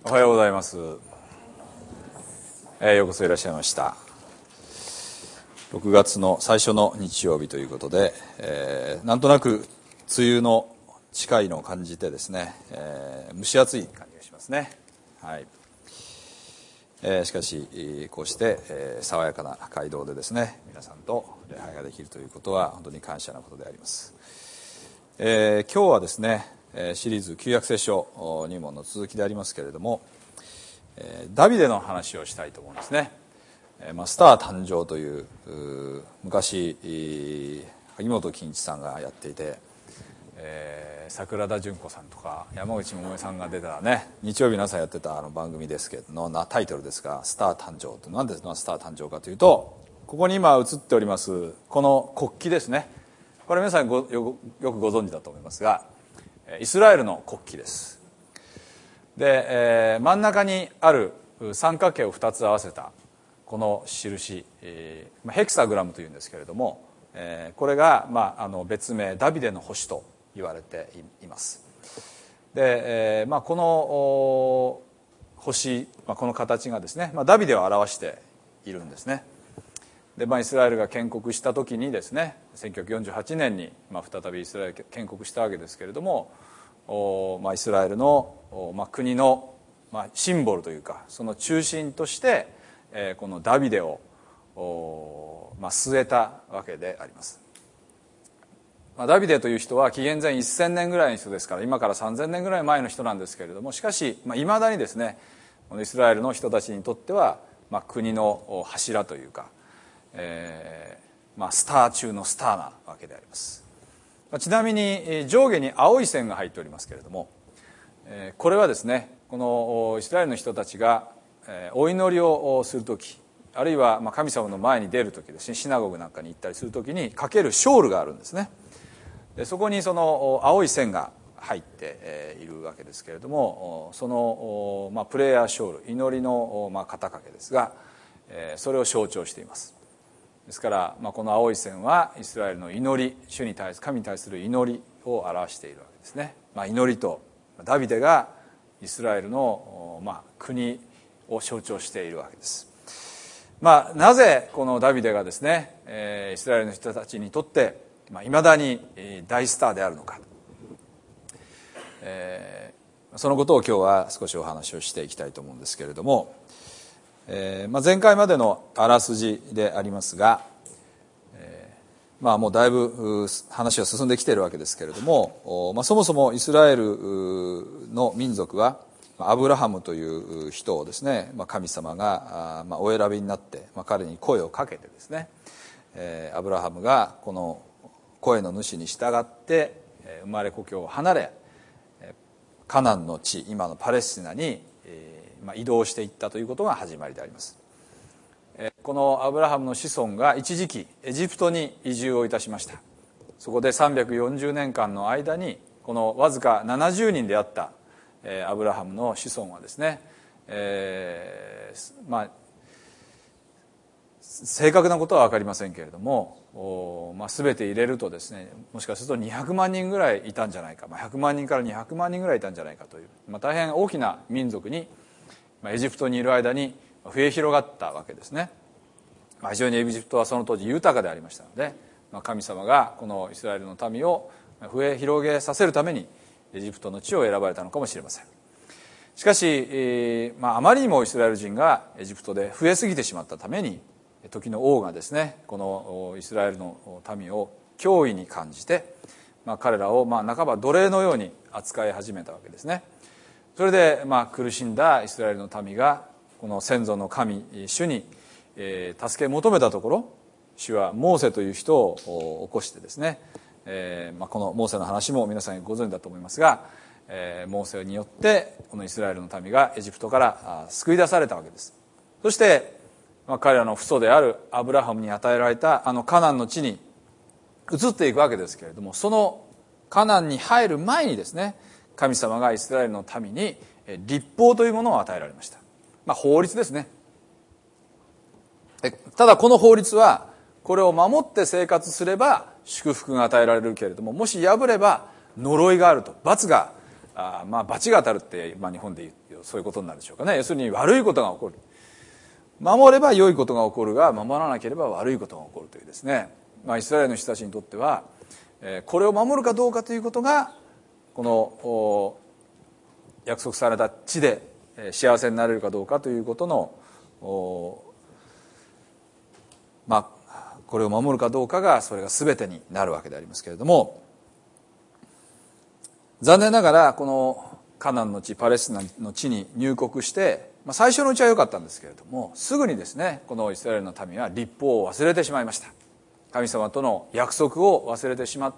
おはようございます。ようこそいらっしゃいました。6月の最初の日曜日ということで、なんとなく梅雨の近いのを感じてですね、蒸し暑い感じがしますね。はい。しかしこうして、爽やかな街道でですね、皆さんと礼拝ができるということは本当に感謝なことであります。今日はですね、シリーズ旧約聖書入門の続きでありますけれども、ダビデの話をしたいと思うんですね。スター誕生という昔萩本欽一さんがやっていて、桜田淳子さんとか山口百恵さんが出たね、日曜日の朝やってた番組ですけどのタイトルですが、スター誕生と。何でスター誕生かというと、ここに今映っておりますこの国旗ですね。これ皆さんよくご存知だと思いますが、イスラエルの国旗です。で、真ん中にある三角形を2つ合わせたこの印、ヘクサグラムというんですけれども、これが、別名ダビデの星と言われています。で、この星、この形がですね、ダビデを表しているんですね。で、イスラエルが建国した時にですね、1948年に、再びイスラエル建国したわけですけれども、イスラエルの、国の、シンボルというか、その中心として、このダビデを、据えたわけであります。ダビデという人は紀元前1000年ぐらいの人ですから、今から3000年ぐらい前の人なんですけれども、しかしいまだにですね、このイスラエルの人たちにとっては、国の柱というか、スター中のスターなわけであります。ちなみに上下に青い線が入っておりますけれども、これはですね、このイスラエルの人たちがお祈りをするとき、あるいは神様の前に出るときですね、シナゴグなんかに行ったりするときにかけるショールがあるんですね。でそこにその青い線が入っているわけですけれども、そのプレイヤーショール、祈りの肩掛けですが、それを象徴しています。ですから、この青い線はイスラエルの祈り、主に対する、神に対する祈りを表しているわけですね。祈りとダビデがイスラエルの、国を象徴しているわけです。なぜこのダビデがですね、イスラエルの人たちにとっていまだに大スターであるのか、そのことを今日は少しお話をしていきたいと思うんですけれども、前回までのあらすじでありますが、もうだいぶ話は進んできているわけですけれども、そもそもイスラエルの民族はアブラハムという人をですね、神様がお選びになって彼に声をかけてですね、アブラハムがこの声の主に従って生まれ故郷を離れ、カナンの地、今のパレスチナに移動していったということが始まりであります。このアブラハムの子孫が一時期エジプトに移住をいたしました。そこで340年間の間にこのわずか70人であったアブラハムの子孫はですね、正確なことは分かりませんけれども、全て入れるとですね、もしかすると200万人ぐらいいたんじゃないか、100万人から200万人ぐらいいたんじゃないかという、大変大きな民族にエジプトにいる間に増え広がったわけですね。非常にエジプトはその当時豊かでありましたので、神様がこのイスラエルの民を増え広げさせるためにエジプトの地を選ばれたのかもしれません。しかし、あまりにもイスラエル人がエジプトで増えすぎてしまったために、時の王がですね、このイスラエルの民を脅威に感じて、彼らを半ば奴隷のように扱い始めたわけですね。それで苦しんだイスラエルの民がこの先祖の神主に助け求めたところ、主はモーセという人を起こしてですね、このモーセの話も皆さんご存知だと思いますが、モーセによってこのイスラエルの民がエジプトから救い出されたわけです。そして彼らの父祖であるアブラハムに与えられたカナンの地に移っていくわけですけれども、そのカナンに入る前にですね、神様がイスラエルの民に律法というものを与えられました。法律ですね。ただこの法律はこれを守って生活すれば祝福が与えられるけれども、もし破れば呪いがあると、罰が罰が当たるって、日本で言うそういうことになるでしょうかね。要するに悪いことが起こる。守れば良いことが起こるが、守らなければ悪いことが起こるというですね、イスラエルの人たちにとっては、これを守るかどうかということが、この約束された地で幸せになれるかどうかということの、これを守るかどうかが、それが全てになるわけでありますけれども、残念ながらこのカナンの地、パレスチナの地に入国して、最初のうちは良かったんですけれども、すぐにですね、このイスラエルの民は律法を忘れてしまいました。神様との約束を忘れてしまって、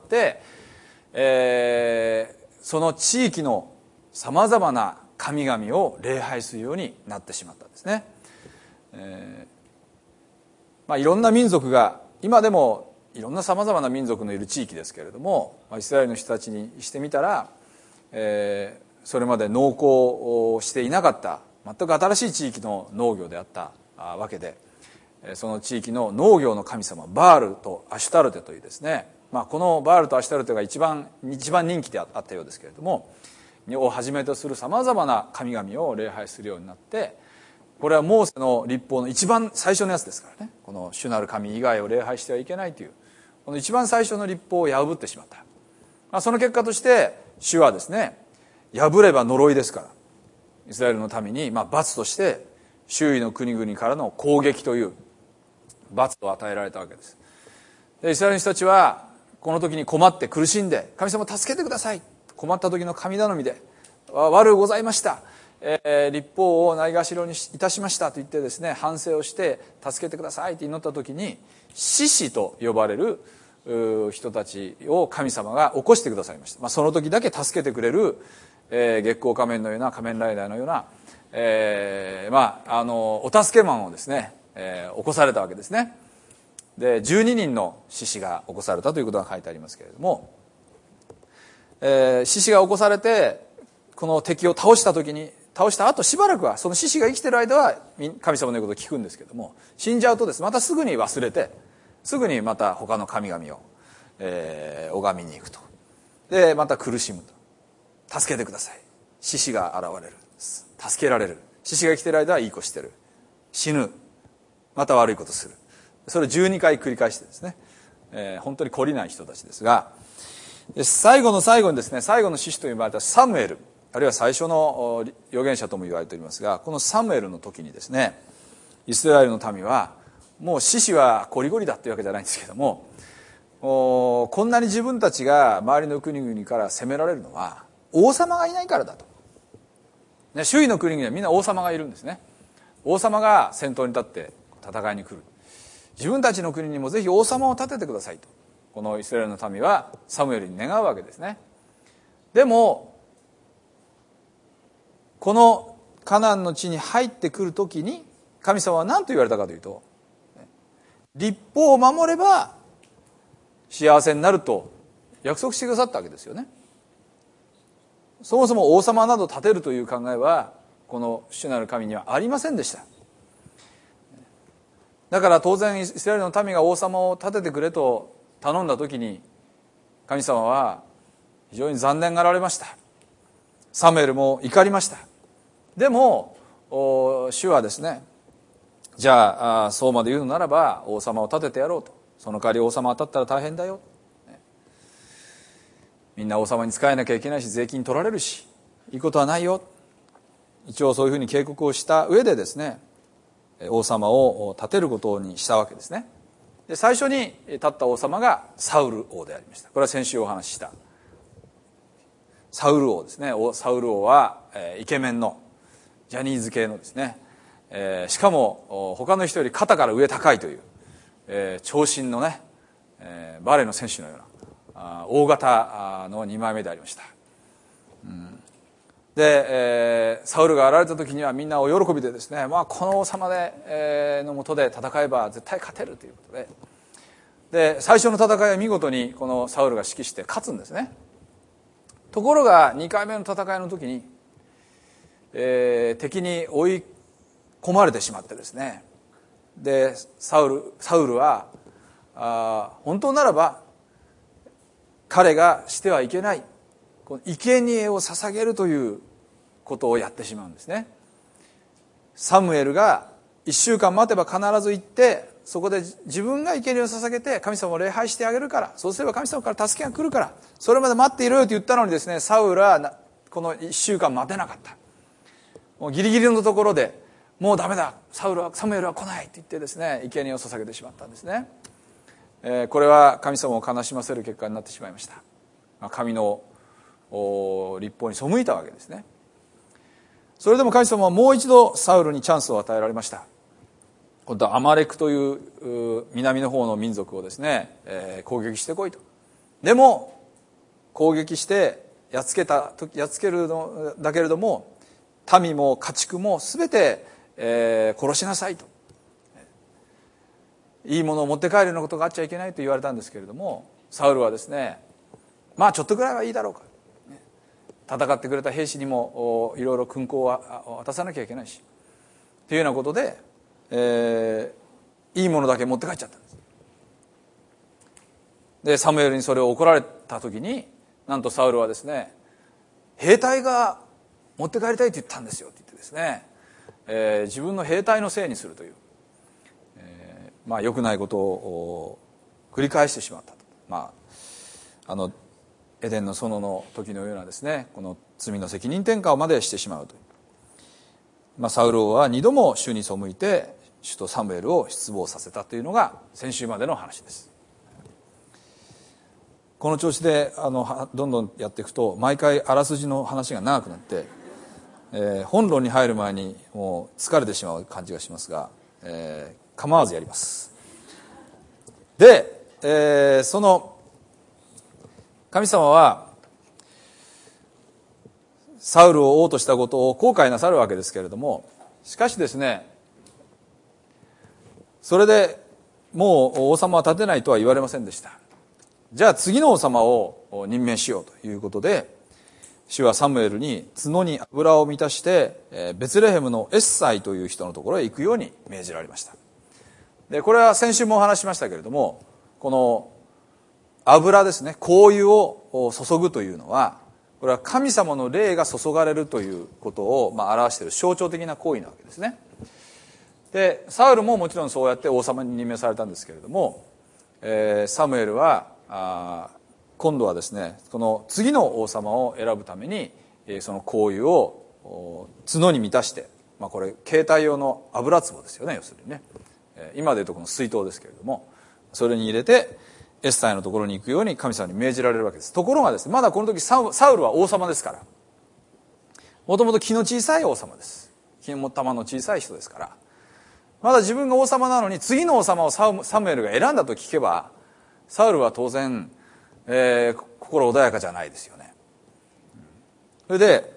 その地域のさまざまな神々を礼拝するようになってしまったんですね。いろんな民族が、今でもいろんなさまざまな民族のいる地域ですけれども、イスラエルの人たちにしてみたら、それまで農耕をしていなかった全く新しい地域の農業であったわけで、その地域の農業の神様バールとアシュタルテというですね、このバールとアシュタルテが一番人気であったようですけれども、をはじめとするさまざまな神々を礼拝するようになって、これはモーセの律法の一番最初のやつですからね。この主なる神以外を礼拝してはいけないという、この一番最初の律法を破ってしまった。その結果として主はですね、破れば呪いですから、イスラエルの民に罰として周囲の国々からの攻撃という罰を与えられたわけです。でイスラエルの人たちはこの時に困って苦しんで、神様助けてください、困った時の神頼みで悪うございました、律法をないがしろにいたしましたと言ってですね、反省をして助けてくださいと祈った時に、獅子と呼ばれる人たちを神様が起こしてくださいました。その時だけ助けてくれる、月光仮面のような仮面ライダーのような、お助けマンをですね、起こされたわけですね。で12人の獅子が起こされたということが書いてありますけれども、獅子が起こされてこの敵を倒した後しばらくは、その獅子が生きてる間は神様の言うことを聞くんですけども、死んじゃうとですね、またすぐに忘れて、すぐにまた他の神々を、拝みに行くと。でまた苦しむと。助けてください、獅子が現れる、助けられる。獅子が生きてる間はいい子してる、死ぬ、また悪いことする。それを12回繰り返してですね、本当に懲りない人たちですが、最後の最後にですね、最後の獅子と呼ばれたサムエル、あるいは最初の預言者とも言われておりますが、このサムエルの時にですね、イスラエルの民はもう獅子はこりごりだっていうわけじゃないんですけども、こんなに自分たちが周りの国々から攻められるのは王様がいないからだと、周囲の国々はみんな王様がいるんですね。王様が先頭に立って戦いに来る。自分たちの国にもぜひ王様を立ててくださいと、このイスラエルの民はサムエルに願うわけですね。でもこのカナンの地に入ってくるときに神様は何と言われたかというと、律法を守れば幸せになると約束してくださったわけですよね。そもそも王様など立てるという考えはこの主なる神にはありませんでした。だから当然イスラエルの民が王様を立ててくれと頼んだ時に、神様は非常に残念がられました。サムエルも怒りました。でも主はですね、じゃあそうまで言うのならば王様を立ててやろうと。その代わり王様当たったら大変だよ、みんな王様に仕えなきゃいけないし税金取られるしいいことはないよ、一応そういうふうに警告をした上でですね、王様を立てることにしたわけですね。で最初に立った王様がサウル王でありました。これは先週お話ししたサウル王ですね。サウル王はイケメンのジャニーズ系のですね、しかも他の人より肩から上高いという、長身のね、バレーの選手のような大型の2枚目でありました。で、サウルが現れた時にはみんなお喜びでですね、この王様で、の下で戦えば絶対勝てるということで、最初の戦いは見事にこのサウルが指揮して勝つんですね。ところが2回目の戦いの時に、敵に追い込まれてしまってですね、でサウルは本当ならば彼がしてはいけないこの生贄を捧げるということをやってしまうんですね。サムエルが1週間待てば必ず行って、そこで自分が生贄を捧げて神様を礼拝してあげるから、そうすれば神様から助けが来るから、それまで待っていろよと言ったのにですね、サウルはこの1週間待てなかった。もうギリギリのところで、もうダメだ、サムエルは来ないと言ってですね、生贄を捧げてしまったんですね。これは神様を悲しませる結果になってしまいました。神の律法に背いたわけですね。それでも神様はもう一度サウルにチャンスを与えられました。今度はアマレクという南の方の民族をですね、攻撃してこいと。でも攻撃してやっつけるのだけれども、民も家畜も全て、殺しなさいと。いいものを持って帰るようなことがあっちゃいけないと言われたんですけれども、サウルはですね、まあちょっとぐらいはいいだろうか、戦ってくれた兵士にもいろいろ勲功を渡さなきゃいけないしというようなことで、いいものだけ持って帰っちゃったんです。でサムエルにそれを怒られた時に、なんとサウルはですね、兵隊が持って帰りたいと言ったんですよって言ってですね、自分の兵隊のせいにするという、良くないことを繰り返してしまったと。エデンの園の時のようなですね、この罪の責任転嫁をまでしてしまうという。サウル王は2度も主に背いて主とサムエルを失望させたというのが先週までの話です。この調子でどんどんやっていくと、毎回あらすじの話が長くなって、本論に入る前にもう疲れてしまう感じがしますが、構わずやります。で、その神様はサウルを王としたことを後悔なさるわけですけれども、しかしですね、それでもう王様は立てないとは言われませんでした。じゃあ次の王様を任命しようということで、主はサムエルに角に油を満たしてベツレヘムのエッサイという人のところへ行くように命じられました。でこれは先週もお話しましたけれども、この油ですね、香油を注ぐというのは、これは神様の霊が注がれるということを表している象徴的な行為なわけですね。でサウルももちろんそうやって王様に任命されたんですけれども、サムエルは今度はですね、この次の王様を選ぶためにその香油を角に満たして、これ携帯用の油壺ですよね、要するにね、今でいうとこの水筒ですけれども、それに入れてエッサイのところに行くように神様に命じられるわけです。ところがですね、まだこの時サウルは王様ですから、もともと気の小さい王様です。気の玉の小さい人ですから、まだ自分が王様なのに次の王様をサムエルが選んだと聞けば、サウルは当然、心穏やかじゃないですよね。それで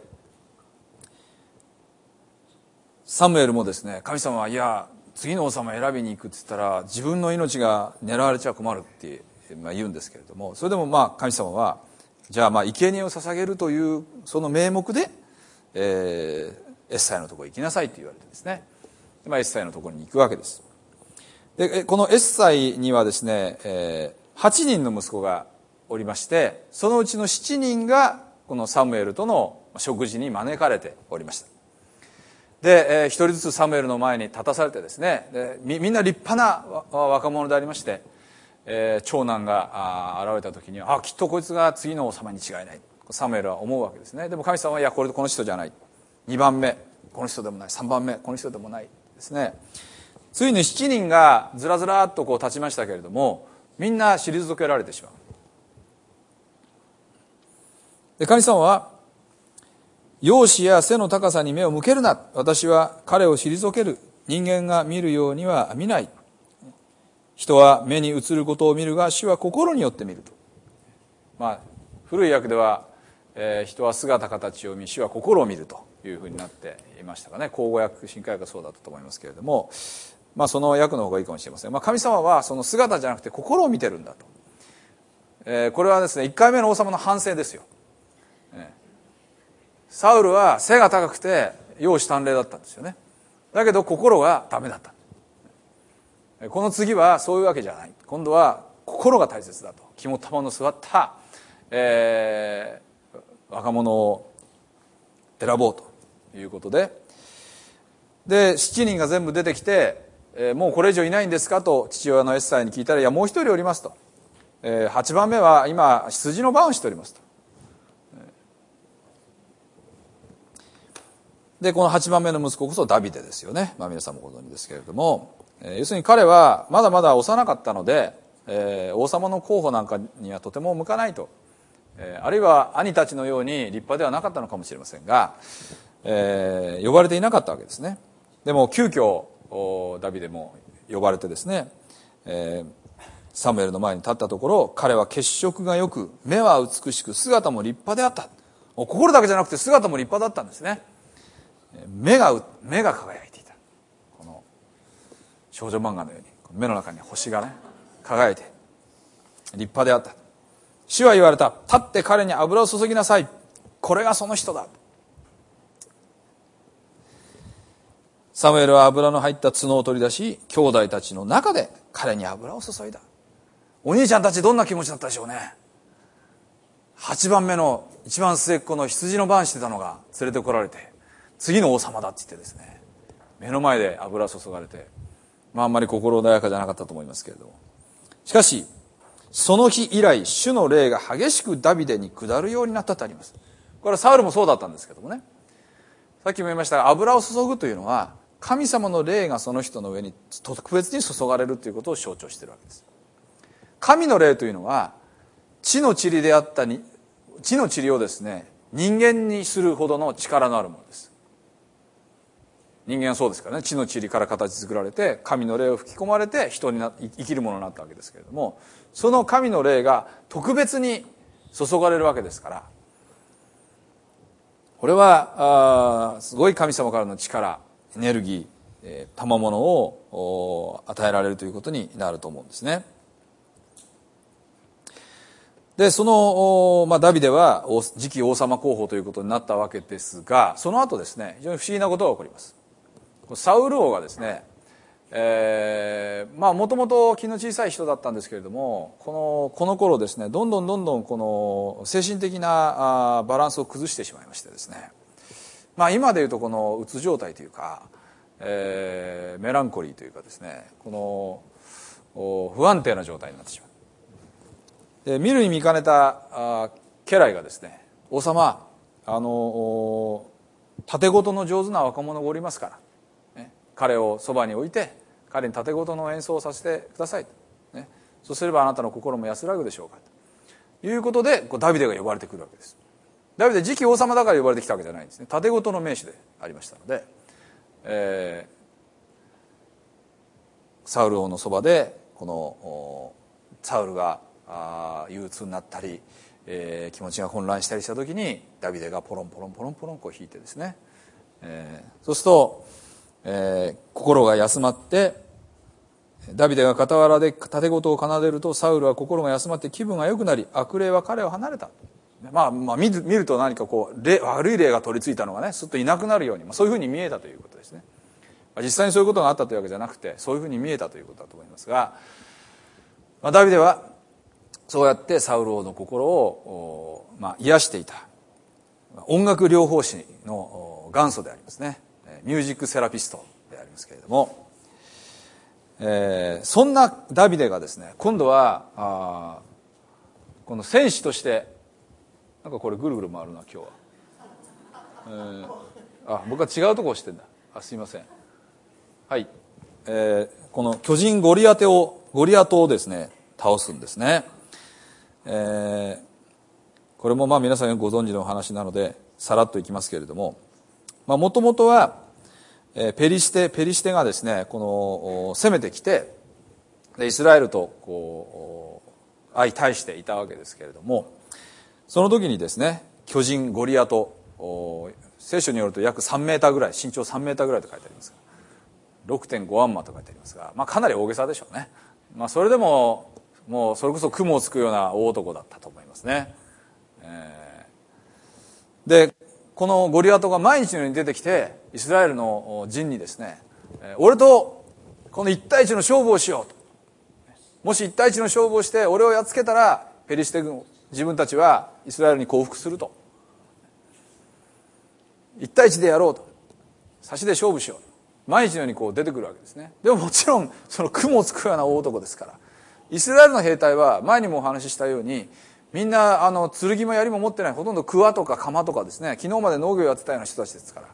サムエルもですね、神様はいや次の王様を選びに行くって言ったら自分の命が狙われちゃ困るって言うんですけれども、それでも神様はじゃあ生贄を捧げるというその名目で、エッサイのところに行きなさいって言われてですね、エッサイのところに行くわけです。でこのエッサイにはですね、8人の息子がおりまして、そのうちの7人がこのサムエルとの食事に招かれておりました。で、一人ずつサムエルの前に立たされてですね、でみんな立派な若者でありまして、長男が現れた時にはきっとこいつが次の王様に違いない、サムエルは思うわけですね。でも神様はいやこの人じゃない、2番目この人でもない、3番目この人でもないですね。ついに7人がずらずらっと立ちましたけれども、みんな退けられてしまう。で神様は、容姿や背の高さに目を向けるな、私は彼を退ける、人間が見るようには見ない、人は目に映ることを見るが主は心によって見ると。古い訳では、人は姿形を見、主は心を見るというふうになっていましたかね。口語訳新海訳がそうだったと思いますけれども、その訳の方がいいかもしれません。神様はその姿じゃなくて心を見てるんだと。これはですね、1回目の王様の反省ですよ。サウルは背が高くて容姿端麗だったんですよね。だけど心がダメだった。この次はそういうわけじゃない。今度は心が大切だと。肝っ玉の座った、 若者を選ぼうということで、7人が全部出てきて、もうこれ以上いないんですかと父親のエッサイに聞いたら、いやもう一人おりますと、8番目は今羊の番をしておりますと。でこの8番目の息子こそダビデですよね。皆さんもご存知ですけれども、要するに彼はまだまだ幼かったので、王様の候補なんかにはとても向かないと、あるいは兄たちのように立派ではなかったのかもしれませんが、呼ばれていなかったわけですね。でも急遽ダビデも呼ばれてですね、サムエルの前に立ったところ、彼は血色がよく、目は美しく、姿も立派であった。心だけじゃなくて姿も立派だったんですね。目が輝いていた。この少女漫画のように目の中に星がね輝いて立派であった。主は言われた。立って彼に油を注ぎなさい。これがその人だ。サムエルは油の入った角を取り出し、兄弟たちの中で彼に油を注いだ。お兄ちゃんたちどんな気持ちだったでしょうね。8番目の一番末っ子の羊の番してたのが連れてこられて、次の王様だって言ってですね、目の前で油注がれて、あんまり心穏やかじゃなかったと思いますけれども、しかしその日以来主の霊が激しくダビデに下るようになったとあります。これはサウルもそうだったんですけどもね、さっきも言いましたが、油を注ぐというのは神様の霊がその人の上に特別に注がれるということを象徴しているわけです。神の霊というのは地の塵であった地の塵をですね、人間にするほどの力のあるものです。人間はそうですからね、地の塵から形作られて神の霊を吹き込まれて人に生きるものになったわけですけれども、その神の霊が特別に注がれるわけですから、これはすごい神様からの力、エネルギー、賜物を与えられるということになると思うんですね。でその、ダビデは次期王様候補ということになったわけですが、その後ですね、非常に不思議なことが起こります。サウル王がですね、もともと気の小さい人だったんですけれども、この頃ですね、どんどんこの精神的なバランスを崩してしまいましてですね、今でいうとこのうつ状態というか、メランコリーというかですね、この不安定な状態になってしまう。で見るに見かねた家来がですね、王様、盾事の上手な若者がおりますから、彼をそばに置いて彼に盾事の演奏をさせてください、そうすればあなたの心も安らぐでしょうかということで、ダビデが呼ばれてくるわけです。ダビデ次期王様だから呼ばれてきたわけじゃないんですね。盾事の名手でありましたので、サウル王のそばでこのサウルが憂鬱になったり、気持ちが混乱したりした時にダビデがポロンポロンこう弾いてですね、そうすると、心が休まって、ダビデが傍らで盾事を奏でるとサウルは心が休まって気分が良くなり、悪霊は彼を離れた。見ると何か悪い霊が取り付いたのがね、すっといなくなるように、そういうふうに見えたということですね。実際にそういうことがあったというわけじゃなくて、そういうふうに見えたということだと思いますが、ダビデはそうやってサウル王の心を、癒していた音楽療法士の元祖でありますね、ミュージックセラピストでありますけれども、そんなダビデがですね、今度はこの戦士としてなんかこれぐるぐる回るな今日は、僕は違うとこ押してんだ。すいません。はい、この巨人ゴリアテをですね倒すんですね。これも皆さんがご存知の話なのでさらっといきますけれども、もともとはペリシテがですね、この攻めてきてイスラエルと相対していたわけですけれども、その時にですね、巨人ゴリアト、聖書によると約3メーターぐらい、身長3メーターぐらいと書いてありますが、 6.5 アンマと書いてありますが、かなり大げさでしょうね。それでももうそれこそ雲をつくような大男だったと思いますね。でこのゴリアトが毎日のように出てきてイスラエルの陣にですね、俺とこの1対1の勝負をしようと、もし1対1の勝負をして俺をやっつけたらペリシテ軍、自分たちはイスラエルに降伏すると 1対1でやろうと、差しで勝負しよう、毎日のようにこう出てくるわけですね。でももちろんその雲をつくような大男ですから、イスラエルの兵隊は前にもお話ししたように、みんな剣も槍も持ってない、ほとんど桑とか鎌とかですね、昨日まで農業やってたような人たちですから、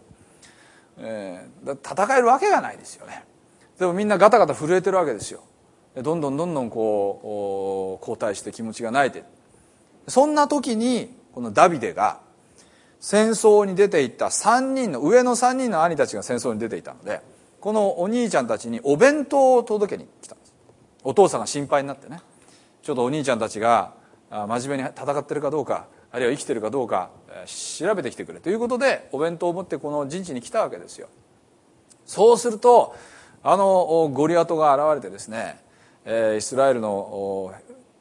戦えるわけがないですよね。でもみんなガタガタ震えてるわけですよ。どんどんこう後退して気持ちが泣いている。そんな時にこのダビデが戦争に出ていった上の3人の兄たちが戦争に出ていたので、このお兄ちゃんたちにお弁当を届けに来たんです。お父さんが心配になってね、ちょっとお兄ちゃんたちが真面目に戦ってるかどうか、あるいは生きてるかどうか調べてきてくれということで、お弁当を持ってこの陣地に来たわけですよ。そうするとゴリアトが現れてですね、イスラエルの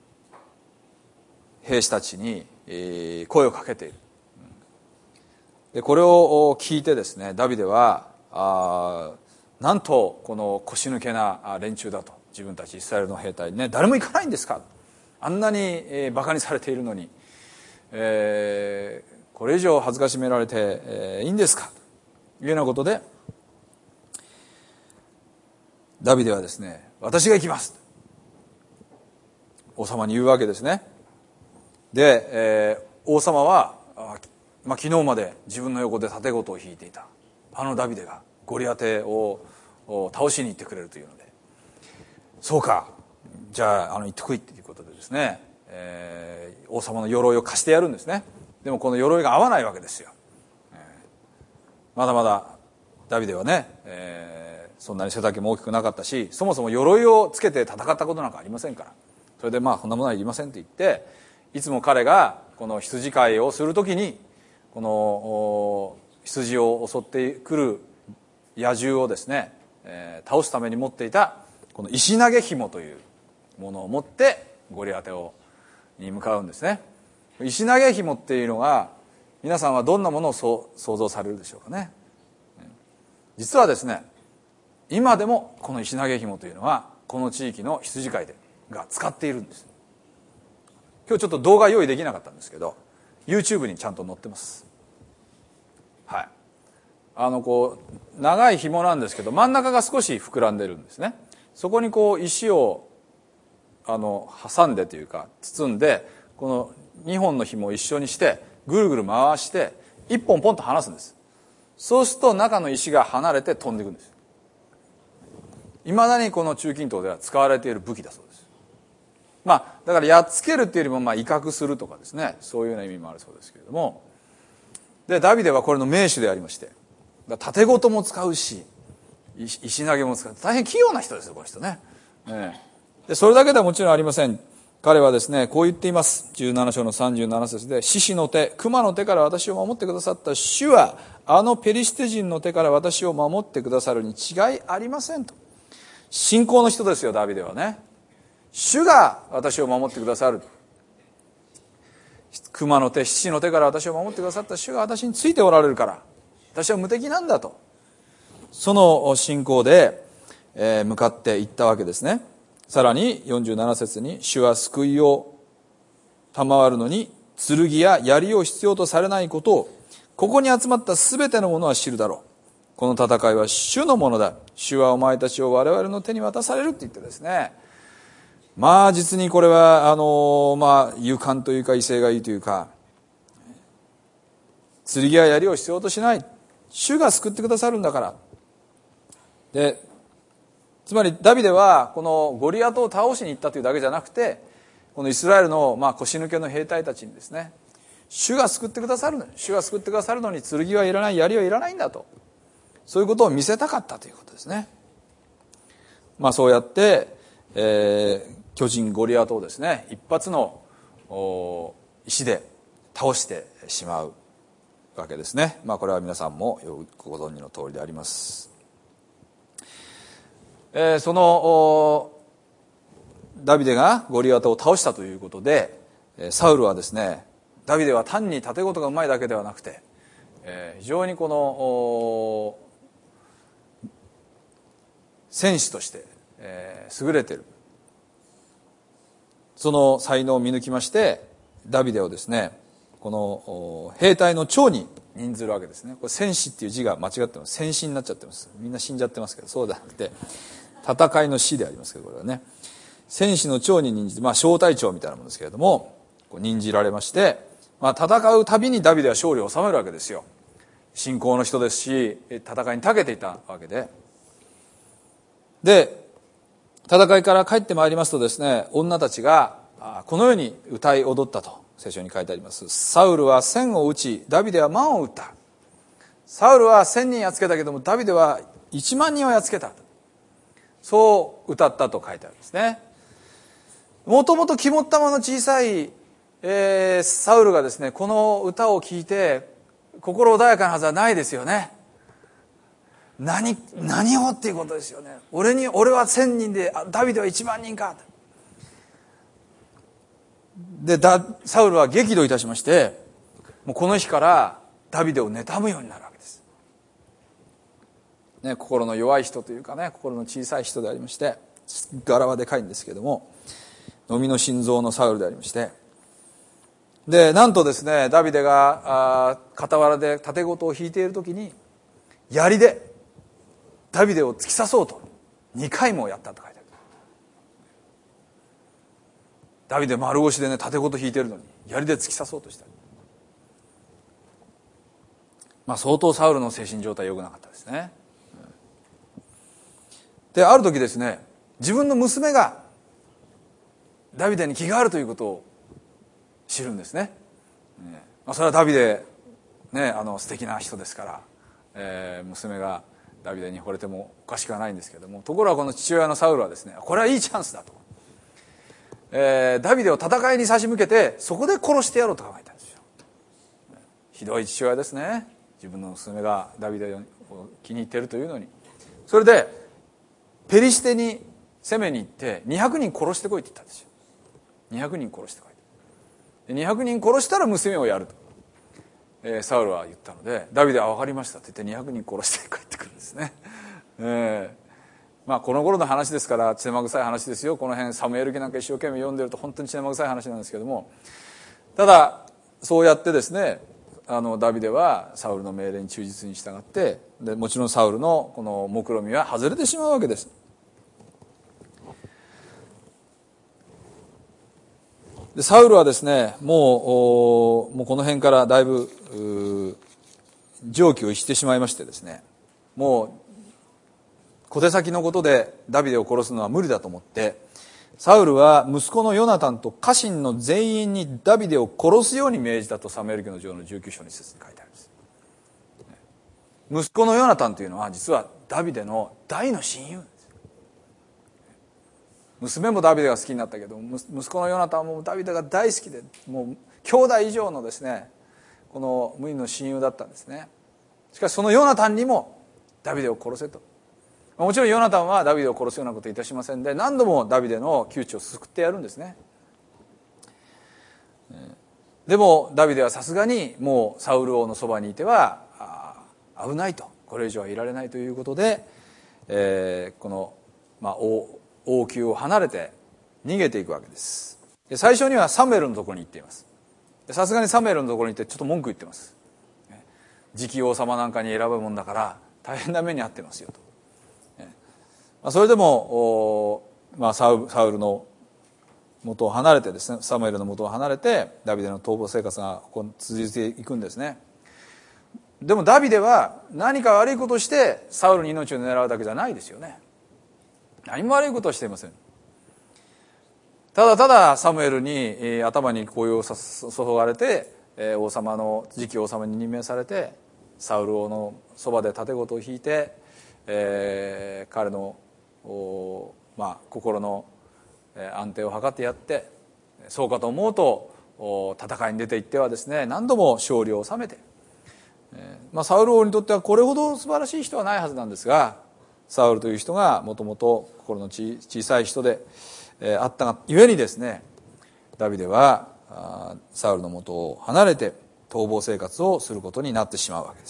兵士たちに声をかけている。でこれを聞いてですね、ダビデはなんとこの腰抜けな連中だと、自分たちイスラエルの兵隊にね、誰も行かないんですか、あんなにバカにされているのに、これ以上恥ずかしめられていいんですかというようなことで、ダビデはですね、私が行きます王様に言うわけですね。で、王様は昨日まで自分の横で盾事を引いていたダビデがゴリアテを倒しに行ってくれるというので、そうか、じゃあ行ってこいということでですね、王様の鎧を貸してやるんですね。でもこの鎧が合わないわけですよ。まだまだダビデはね、そんなに背丈も大きくなかったし、そもそも鎧をつけて戦ったことなんかありませんから、それでこんなものはいりませんと言って、いつも彼がこの羊飼いをするときにこの羊を襲ってくる野獣をですね、倒すために持っていたこの石投げ紐というものを持ってゴリアテに向かうんですね。石投げ紐っていうのが、皆さんはどんなものを想像されるでしょうかね。実はですね、今でもこの石投げ紐というのはこの地域の羊飼いが使っているんです。今日ちょっと動画用意できなかったんですけど、 YouTube にちゃんと載ってます。はい、こう長い紐なんですけど、真ん中が少し膨らんでるんですね。そこにこう石を挟んでというか包んで、この2本の紐を一緒にしてぐるぐる回して1本ポンと離すんです。そうすると中の石が離れて飛んでいくんです。いまだにこの中近東では使われている武器だそうです。だからやっつけるっていうよりも威嚇するとかですね、そういうような意味もあるそうですけれども、でダビデはこれの名手でありまして、盾事も使うし石投げも使う、大変器用な人ですよこの人ね。でそれだけではもちろんありません。彼はですね、こう言っています。17章の37節で、獅子の手、熊の手から私を守ってくださった主はペリシテ人の手から私を守ってくださるに違いありませんと。信仰の人ですよダビデはね。主が私を守ってくださる、熊の手、獅子の手から私を守ってくださった主が私についておられるから私は無敵なんだと、その信仰で向かっていったわけですね。さらに47節に、主は救いを賜るのに剣や槍を必要とされないことをここに集まったすべてのものは知るだろう。この戦いは主のものだ。主はお前たちを我々の手に渡されるって言ってですね、実にこれは勇敢というか威勢がいいというか、剣や槍を必要としない、主が救ってくださるんだから。でつまりダビデはこのゴリアトを倒しに行ったというだけじゃなくて、このイスラエルの腰抜けの兵隊たちにですね、主が救ってくださるのに、主が救ってくださるのに剣はいらない、槍はいらないんだと、そういうことを見せたかったということですね。そうやって、巨人ゴリアトをですね、一発の石で倒してしまうわけですね。これは皆さんもよくご存知の通りであります。そのダビデがゴリアトを倒したということで、サウルはですね、ダビデは単に盾事がうまいだけではなくて、非常にこの戦士として優れている、その才能を見抜きまして、ダビデをですね、 この兵隊の長に任ずるわけですね。これ戦士っていう字が間違ってます。戦死になっちゃってます。みんな死んじゃってますけど、そうじゃなくて戦いの死でありますけど、これはね戦士の長に任じて、小隊長みたいなものですけれども、任じられまして、戦うたびにダビデは勝利を収めるわけですよ。信仰の人ですし、戦いに長けていたわけで、戦いから帰ってまいりますとですね、女たちがこのように歌い踊ったと聖書に書いてあります。サウルは千を撃ち、ダビデは万を撃った。サウルは千人やっつけたけども、ダビデは1万人をやっつけた。そう歌ったと書いてあるんですね。もともと肝っ玉の小さい、サウルがですね、この歌を聞いて心穏やかなはずはないですよね。何をっていうことですよね。俺は1000人でダビデは1万人か。でサウルは激怒いたしまして、もうこの日からダビデを妬むようになるわけです、ね、心の弱い人というかね、心の小さい人でありまして、柄はでかいんですけども、のみの心臓のサウルでありまして、でなんとですね、ダビデが傍らで盾事を弾いている時に槍でダビデを突き刺そうと2回もやったと書いてある。ダビデ丸腰でね、盾事弾いているのに槍で突き刺そうとした。相当サウルの精神状態良くなかったですね。である時ですね、自分の娘がダビデに気があるということを知るんですね。それはダビデ、ね、素敵な人ですから、娘がダビデに惚れてもおかしくはないんですけども、ところがこの父親のサウルはですね、これはいいチャンスだと、ダビデを戦いに差し向けてそこで殺してやろうと考えたんですよ。ひどい父親ですね。自分の娘がダビデを気に入っているというのに。それでペリシテに攻めに行って200人殺してこいって言ったんですよ。200人殺してこい。200人殺したら娘をやると、サウルは言ったので、ダビデは分かりましたって言って200人殺して帰ってくるんですね。この頃の話ですから血生臭い話ですよ。この辺サムエル記なんか一生懸命読んでると本当に血生臭い話なんですけども、ただそうやってですね、ダビデはサウルの命令に忠実に従って、でもちろんサウルのこの目論見は外れてしまうわけです。でサウルはですね、もうこの辺からだいぶ常軌を逸してしまいましてですね、もう小手先のことでダビデを殺すのは無理だと思って、サウルは息子のヨナタンと家臣の全員にダビデを殺すように命じたとサムエル記の上の19章の一節に書いてあるんです。息子のヨナタンというのは実はダビデの大の親友です。娘もダビデが好きになったけど、息子のヨナタンもダビデが大好きで、もう兄弟以上のですね、この無二の親友だったんですね。しかしそのヨナタンにもダビデを殺せと。もちろんヨナタンはダビデを殺すようなことはいたしませんで、何度もダビデの窮地を救ってやるんですね。でもダビデはさすがにもうサウル王のそばにいては危ないと、これ以上はいられないということで、この、王宮を離れて逃げていくわけです。で最初にはサムエルのところに行っています。さすがにサムエルのところに行ってちょっと文句言ってます。次期王様なんかに選ぶもんだから大変な目に遭ってますよと。それでもサウルの元を離れてですね、サムエルの元を離れてダビデの逃亡生活が続いていくんですね。でもダビデは何か悪いことをしてサウルに命を狙うだけじゃないですよね。何も悪いことはしていません。ただただサムエルに頭に紅葉を注がれて、次期王様に任命されて、サウル王のそばで盾事を引いて、彼の心の安定を図ってやって、そうかと思うと戦いに出ていってはですね、何度も勝利を収めて、サウル王にとってはこれほど素晴らしい人はないはずなんですが、サウルという人がもともと心の小さい人であったがゆえにですね、ダビデはサウルの元を離れて逃亡生活をすることになってしまうわけです。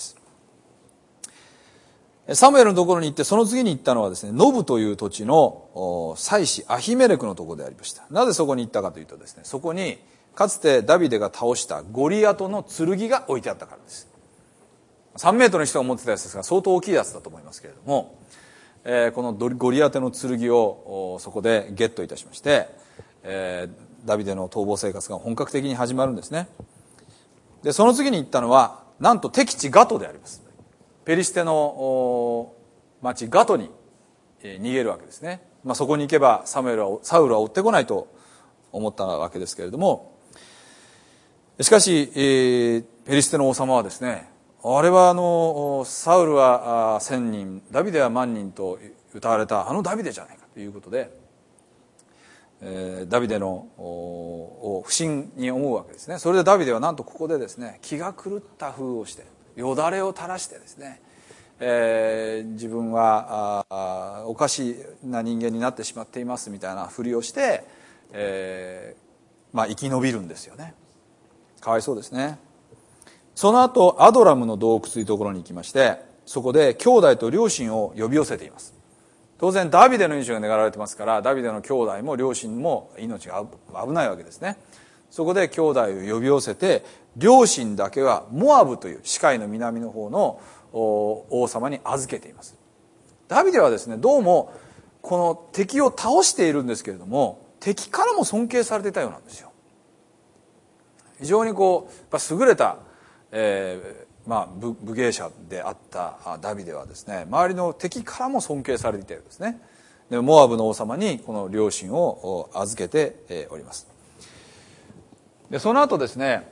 サムエルのところに行って、その次に行ったのはですね、ノブという土地の祭司アヒメレクのところでありました。なぜそこに行ったかというとですね、そこにかつてダビデが倒したゴリアテの剣が置いてあったからです。3メートルの人が持ってたやつですから相当大きいやつだと思いますけれども、このゴリアテの剣をそこでゲットいたしまして、ダビデの逃亡生活が本格的に始まるんですね。でその次に行ったのはなんと敵地ガトであります。ペリシテの町ガトに逃げるわけですね。そこに行けばサウルは追ってこないと思ったわけですけれども、しかし、ペリシテの王様はですね、あれはサウルは1000人ダビデは万人と歌われたダビデじゃないかということで、ダビデのを不審に思うわけですね。それでダビデはなんとここでですね、気が狂った風をしてよだれを垂らしてですね、自分はおかしな人間になってしまっていますみたいなふりをして、生き延びるんですよね。かわいそうですね。その後アドラムの洞窟というところに行きまして、そこで兄弟と両親を呼び寄せています。当然ダビデの命が狙われてますから、ダビデの兄弟も両親も命が危ないわけですね。そこで兄弟を呼び寄せて、両親だけはモアブという支配の南の方の王様に預けています。ダビデはですね、どうもこの敵を倒しているんですけれども、敵からも尊敬されていたようなんですよ。非常に優れた、武芸者であったダビデはですね、周りの敵からも尊敬されていたようですね。でモアブの王様にこの両親を預けております。でその後ですね、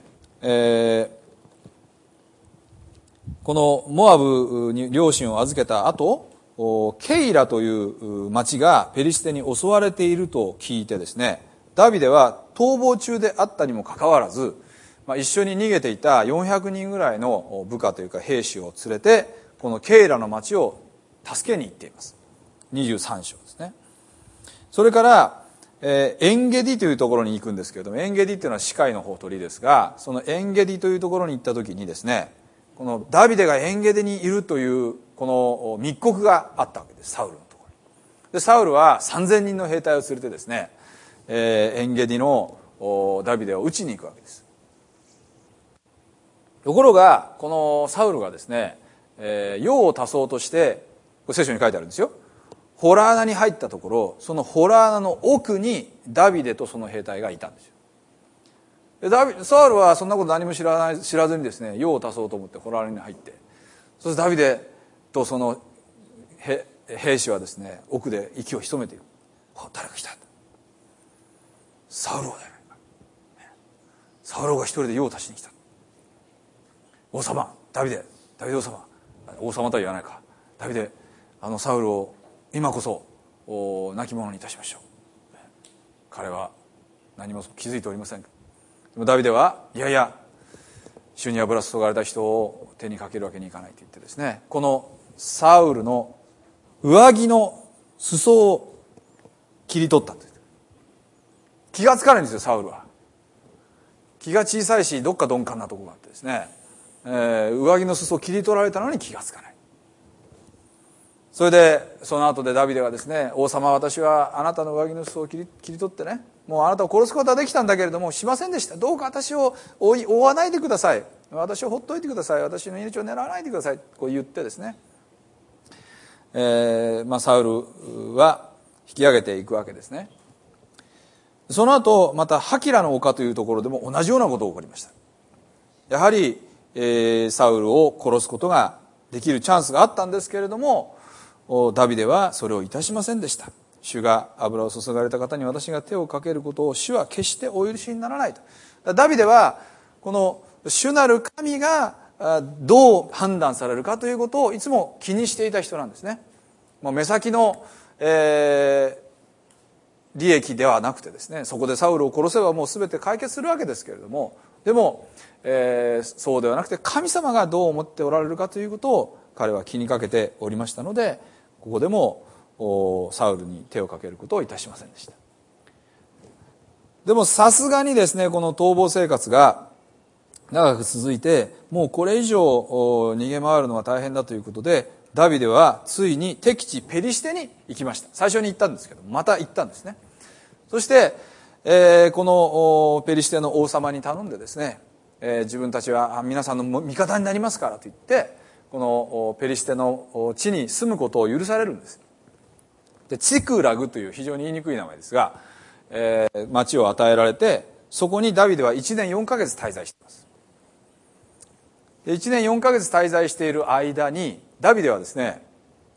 このモアブに両親を預けた後、ケイラという町がペリシテに襲われていると聞いてですね、ダビデは逃亡中であったにもかかわらず、一緒に逃げていた400人ぐらいの部下というか兵士を連れてこのケイラの町を助けに行っています。23章ですね。それからエンゲディというところに行くんですけれども、エンゲディというのは支配の方取りですが、そのエンゲディというところに行った時にですね、このダビデがエンゲデにいるというこの密告があったわけです。サウルのところに。でサウルは3000人の兵隊を連れてですね、エンゲディのダビデを撃ちに行くわけです。ところがこのサウルがですね、用を足そうとして、これ聖書に書いてあるんですよ、ホラー穴に入ったところ、そのホラー穴の奥にダビデとその兵隊がいたんですよ。でサウルはそんなこと何も知らずにですね、用を足そうと思ってホラー穴に入って、そしてダビデとその兵士はですね、奥で息を潜めている。誰が来た、サウローだよ、サウローが一人で用を足しに来た。王様、ダビデ王様、王様とは言わないか、ダビデサウルを今こそ亡き者にいたしましょう。彼は何も気づいておりません。でもダビデはいやいや、主に油注がれた人を手にかけるわけにいかないと言ってですね、このサウルの上着の裾を切り取ったと。気がつかないんですよ、サウルは。気が小さいしどっか鈍感なところがあってですね、上着の裾を切り取られたのに気がつかない。それでその後でダビデはですね、王様、私はあなたの上着の裾を切り取ってね、もうあなたを殺すことはできたんだけれどもしませんでした。どうか私を追わないでください。私をほっといてください。私の命を狙わないでください。こう言ってですね、サウルは引き上げていくわけですね。その後またハキラの丘というところでも同じようなことが起こりました。やはり、サウルを殺すことができるチャンスがあったんですけれども、ダビデはそれをいたしませんでした。主が油を注がれた方に私が手をかけることを主は決してお許しにならないと。ダビデはこの主なる神がどう判断されるかということをいつも気にしていた人なんですね。もう目先の、利益ではなくてですね、そこでサウルを殺せばもう全て解決するわけですけれども、でも、そうではなくて神様がどう思っておられるかということを彼は気にかけておりましたので、ここでもサウルに手をかけることをいたしませんでした。でもさすがにですね、この逃亡生活が長く続いて、もうこれ以上逃げ回るのは大変だということで、ダビデはついに敵地ペリシテに行きました。最初に行ったんですけどまた行ったんですね。そして、 このペリシテの王様に頼んでですね、自分たちは皆さんの味方になりますからと言って、このペリシテの地に住むことを許されるんです。でチクラグという非常に言いにくい名前ですが、町を与えられて、そこにダビデは1年4ヶ月滞在しています。で1年4ヶ月滞在している間にダビデはですね、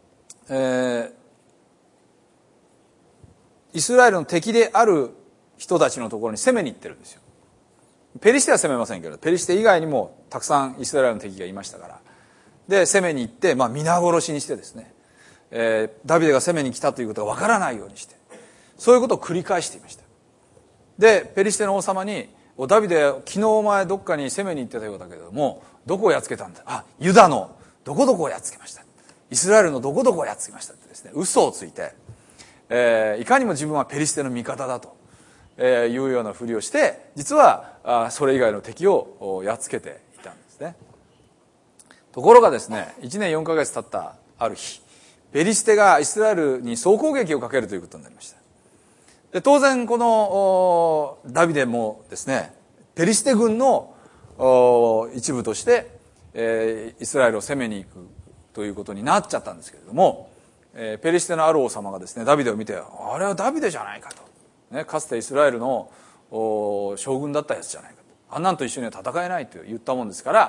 イスラエルの敵である人たちのところに攻めに行ってるんですよ。ペリシテは攻めませんけど、ペリシテ以外にもたくさんイスラエルの敵がいましたから、で攻めに行って、皆殺しにしてですね、ダビデが攻めに来たということがわからないようにして、そういうことを繰り返していました。でペリシテの王様に、ダビデ昨日お前どっかに攻めに行ってたようだけれども、どこをやっつけたんだ。ユダのどこどこをやっつけました、イスラエルのどこどこをやっつけましたってですね、嘘をついて、いかにも自分はペリシテの味方だというようなふりをして、実はそれ以外の敵をやっつけていたんですね。ところがですね、1年4ヶ月経ったある日、ペリシテがイスラエルに総攻撃をかけるということになりました。で当然このダビデもですね、ペリシテ軍の一部として、イスラエルを攻めに行くということになっちゃったんですけれども、ペリシテのある王様がですね、ダビデを見て、あれはダビデじゃないかと、ね、かつてイスラエルの将軍だったやつじゃないかと、あんなんと一緒には戦えないと言ったもんですから、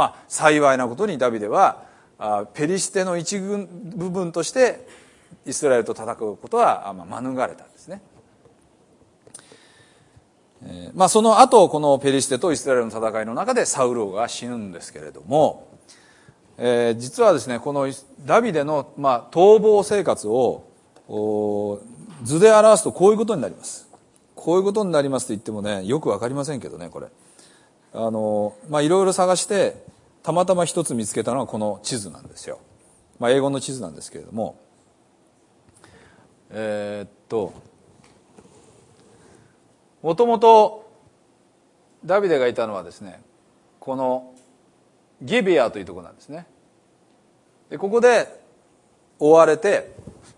幸いなことにダビデはペリシテの一部分としてイスラエルと戦うことは免れたんですね。その後このペリシテとイスラエルの戦いの中でサウル王が死ぬんですけれども、実はですね、このダビデの逃亡生活を図で表すとこういうことになります。こういうことになりますと言ってもね、よくわかりませんけどね、これいろいろ探してたまたま一つ見つけたのはこの地図なんですよ。英語の地図なんですけれども、もともとダビデがいたのはですね、このギベアというところなんですね。でここで追われて、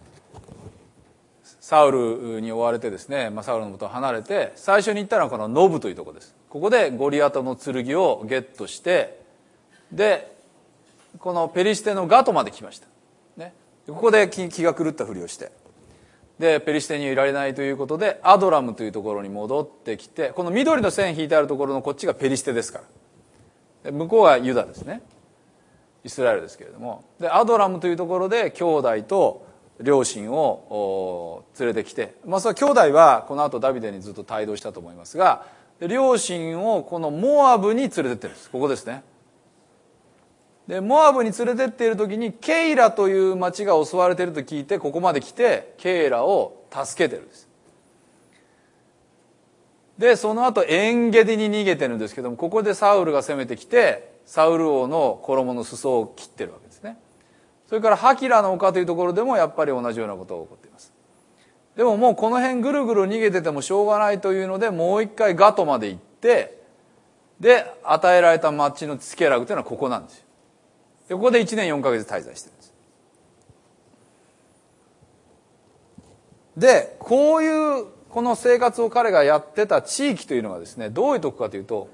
サウルに追われてですね、サウルの元を離れて、最初に行ったのはこのノブというところです。ここでゴリアテの剣をゲットして、でこのペリシテのガトまで来ました、ね、ここで気が狂ったふりをして、でペリシテにいられないということでアドラムというところに戻ってきて、この緑の線引いてあるところのこっちがペリシテですから、で向こうはユダですね、イスラエルですけれども、でアドラムというところで兄弟と両親を連れてきて、その兄弟はこの後ダビデにずっと帯同したと思いますが、両親をこのモアブに連れてってるんです。ここですね。でモアブに連れてっている時にケイラという町が襲われていると聞いて、ここまで来てケイラを助けてるんです。でその後エンゲディに逃げてるんですけども、ここでサウルが攻めてきてサウル王の衣の裾を切ってるわけですね。それからハキラの丘というところでもやっぱり同じようなことが起こっています。でももうこの辺ぐるぐる逃げててもしょうがないというので、もう一回ガトまで行って、で与えられた町のツケラグというのはここなんですよ。でここで1年4ヶ月滞在してるんです。でこういうこの生活を彼がやってた地域というのがですね、どういうとこかというと、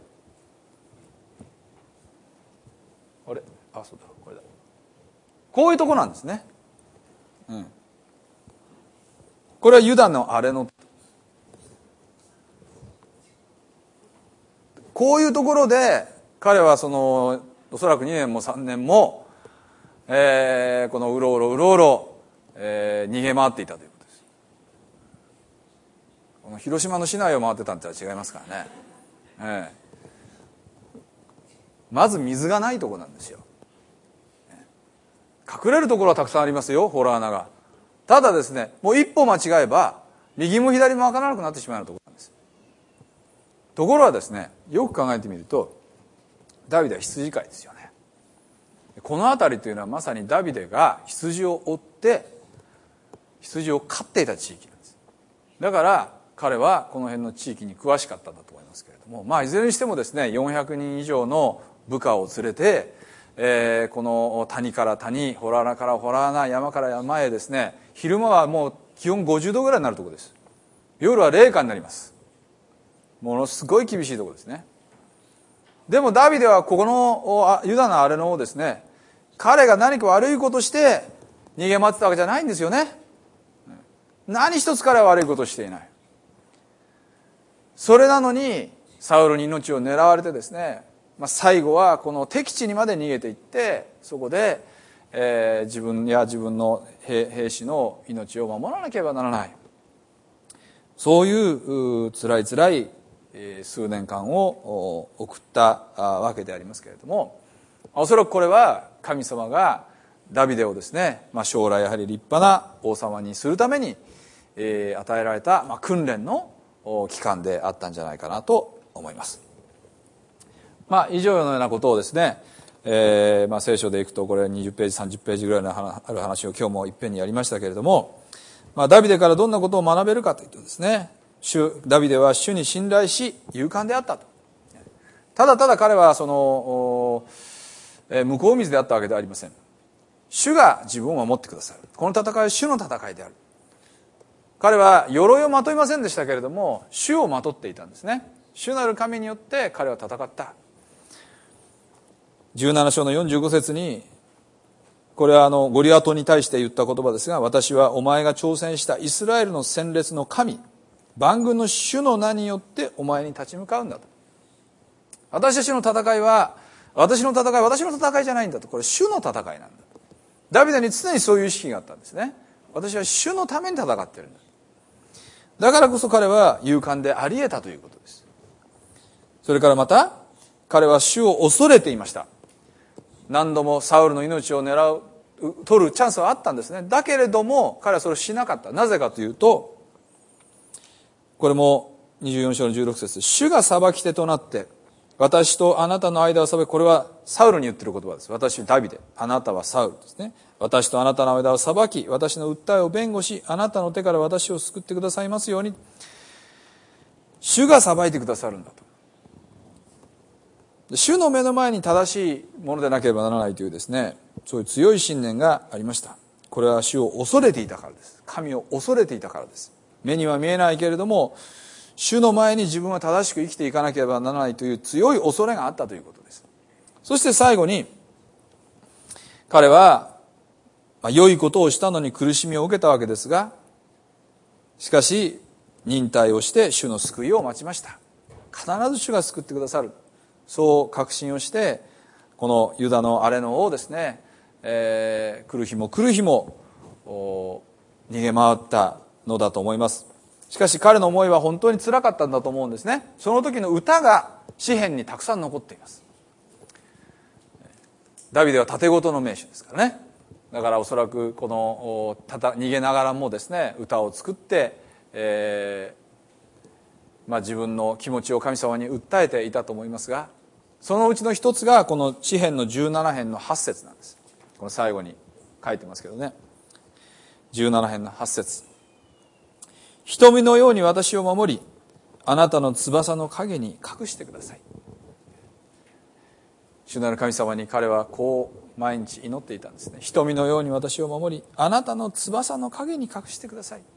そうだこれだ、こういうとこなんですね。これはユダの荒れの、こういうところで彼はおそらく2年も3年も、このうろうろ、逃げ回っていたということです。この広島の市内を回ってたんとは違いますからね、まず水がないところなんですよ。隠れるところはたくさんありますよ、洞穴が。ただですね、もう一歩間違えば右も左も分からなくなってしまうようなところなんです。ところがですね、よく考えてみるとダビデは羊飼いですよね。この辺りというのはまさにダビデが羊を追って羊を飼っていた地域なんです。だから彼はこの辺の地域に詳しかったんだと思いますけれども、いずれにしてもですね、400人以上の部下を連れて、この谷から谷、洞穴から洞穴、山から山へですね、昼間はもう気温50度ぐらいになるところです。夜は零下になります。 ものすごい厳しいところですね。でもダビデはここのユダの荒れ野をですね、彼が何か悪いことして逃げ回ってたわけじゃないんですよね。何一つ彼は悪いことをしていない。それなのにサウルに命を狙われてですね、最後はこの敵地にまで逃げていって、そこで、自分や自分の兵士の命を守らなければならない、そういう辛い数年間を送ったわけでありますけれども、おそらくこれは神様がダビデをですね、将来やはり立派な王様にするために与えられた訓練の期間であったんじゃないかなと思います。以上のようなことをですね、聖書でいくとこれ20ページ30ページぐらいのある話を今日もいっぺんにやりましたけれども、ダビデからどんなことを学べるかというとですね、ダビデは主に信頼し勇敢であったと。ただ彼はその向こう水であったわけではありません。主が自分を守ってくださる。この戦いは主の戦いである。彼は鎧をまといませんでしたけれども、主をまとっていたんですね。主なる神によって彼は戦った。17章の45節に、これはゴリアトに対して言った言葉ですが、私はお前が挑戦したイスラエルの戦列の神、万軍の主の名によってお前に立ち向かうんだと。私たちの戦いは私の戦いじゃないんだと。これ主の戦いなんだと。ダビデに常にそういう意識があったんですね。私は主のために戦っているんだ。だからこそ彼は勇敢であり得たということです。それからまた彼は主を恐れていました。何度もサウルの命を取るチャンスはあったんですね。だけれども彼はそれをしなかった。なぜかというと、これも24章の16節、主が裁き手となって私とあなたの間を裁き、これはサウルに言ってる言葉です。私ダビデ、あなたはサウルですね。私とあなたの間を裁き、私の訴えを弁護し、あなたの手から私を救ってくださいますように。主が裁いてくださるんだと。主の目の前に正しいものでなければならないというですね、そういう強い信念がありました。これは主を恐れていたからです。神を恐れていたからです。目には見えないけれども、主の前に自分は正しく生きていかなければならないという強い恐れがあったということです。そして最後に、彼は良いことをしたのに苦しみを受けたわけですが、しかし忍耐をして主の救いを待ちました。必ず主が救ってくださる、そう確信をして、このユダの荒れ野をですね、来る日も逃げ回ったのだと思います。しかし彼の思いは本当につらかったんだと思うんですね。その時の歌が詩篇にたくさん残っています。ダビデは盾事の名手ですからね。だからおそらくこの逃げながらもですね、歌を作って、自分の気持ちを神様に訴えていたと思いますが、そのうちの一つがこの詩篇の17編の8節なんです。この最後に書いてますけどね、17編の8節、瞳のように私を守り、あなたの翼の陰に隠してください。主なる神様に彼はこう毎日祈っていたんですね。瞳のように私を守り、あなたの翼の陰に隠してください。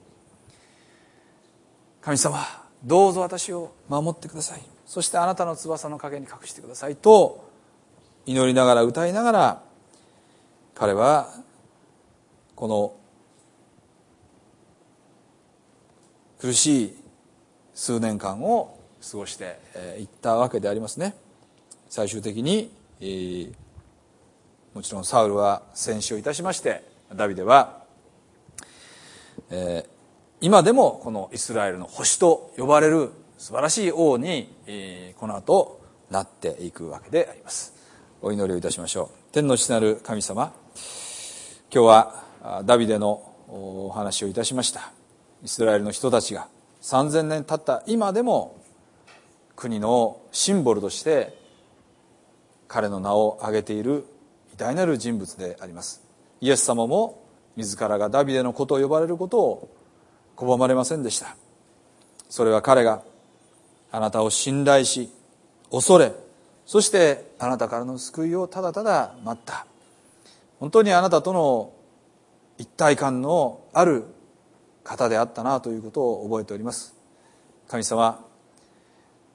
神様、どうぞ私を守ってください。そしてあなたの翼の陰に隠してくださいと祈りながら歌いながら、彼はこの苦しい数年間を過ごしていったわけでありますね。最終的にもちろんサウルは戦死をいたしまして、ダビデは今でもこのイスラエルの星と呼ばれる素晴らしい王にこの後なっていくわけであります。お祈りをいたしましょう。天の父なる神様、今日はダビデのお話をいたしました。イスラエルの人たちが3000年経った今でも国のシンボルとして彼の名を挙げている偉大なる人物であります。イエス様も自らがダビデの子と呼ばれることを拒まれませんでした。それは彼があなたを信頼し恐れ、そしてあなたからの救いをただただ待った、本当にあなたとの一体感のある方であったなということを覚えております。神様、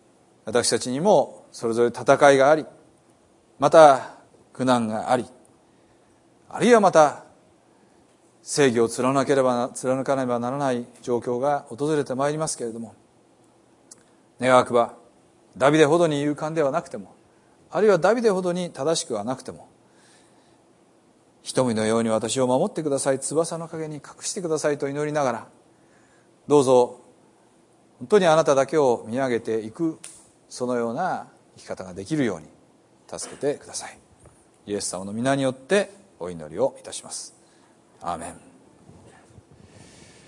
私たちにもそれぞれ戦いがあり、また苦難があり、あるいはまた正義を貫かねばならない状況が訪れてまいりますけれども、願わくばダビデほどに勇敢ではなくても、あるいはダビデほどに正しくはなくても、瞳のように私を守ってください、翼の陰に隠してくださいと祈りながら、どうぞ本当にあなただけを見上げていく、そのような生き方ができるように助けてください。イエス様の皆によってお祈りをいたします。アーメン。